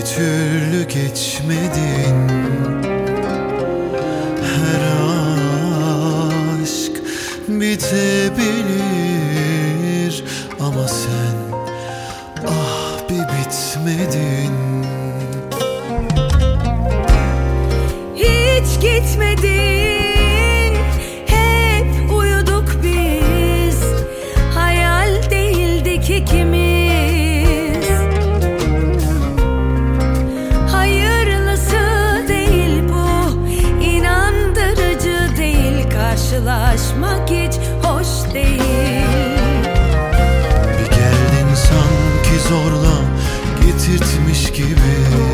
türlü geçmedin. Her aşk bitebilir ama sen ah bir bitmedin. Hiç gitmedin, hep uyuduk biz. Hayal değildik ikimiz. Hayırlısı değil bu, inandırıcı değil. Karşılaşmak hiç hoş değil. Bir geldin sanki zorla getirtmiş gibi.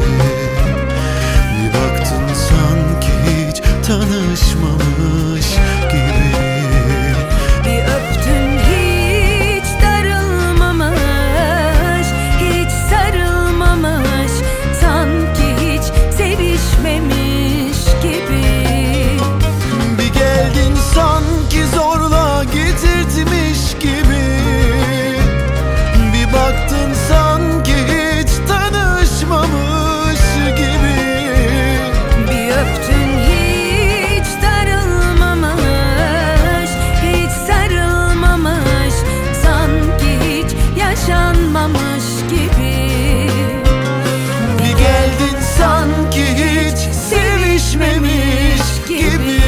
Bir baktın sanki hiç tanışmamış gibi. Bir öptün hiç darılmamış, hiç sarılmamış, sanki hiç sevişmemiş gibi. Bir geldin sanki zorla getirtmiş gibi. Bir baktın sanki hiç tanışmamış gibi. Bir öptün hiç darılmamış, hiç sarılmamış, sanki hiç yaşanmamış gibi. Bir geldin sanki hiç sevişmemiş gibi.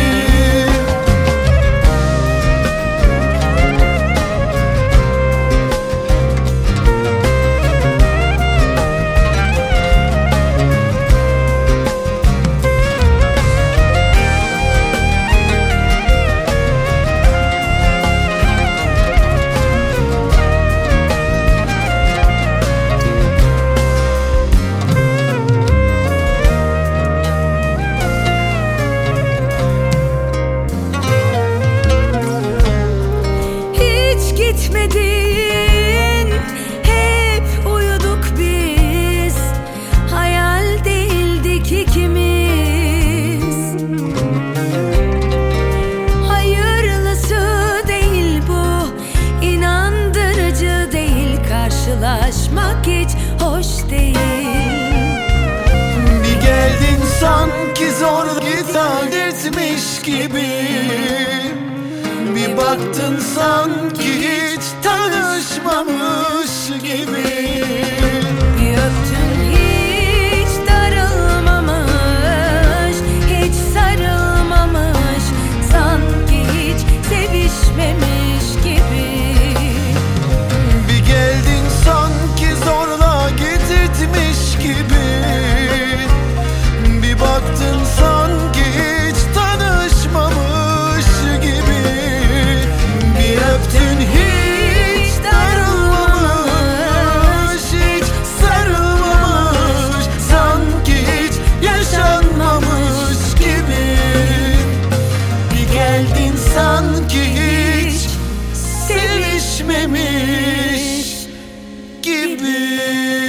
Gitmedin, hep uyuduk biz. Hayal değildik ikimiz. Hayırlısı değil bu, inandırıcı değil. Karşılaşmak hiç hoş değil. Bir geldin sanki zorla getirtmiş gibi. Bir baktın sanki hiç tanışmamış gibi. Bir öptün hiç darılmamış, hiç sarılmamış, sanki hiç sevişmemiş gibi. Bir geldin sanki zorla getirtmiş gibi. Bir baktın sanki hiç tanışmamış gibi. Bir öptün hiç darılmamış, hiç sarılmamış, sanki hiç yaşanmamış gibi. Bir geldin sanki hiç sevişmemiş gibi.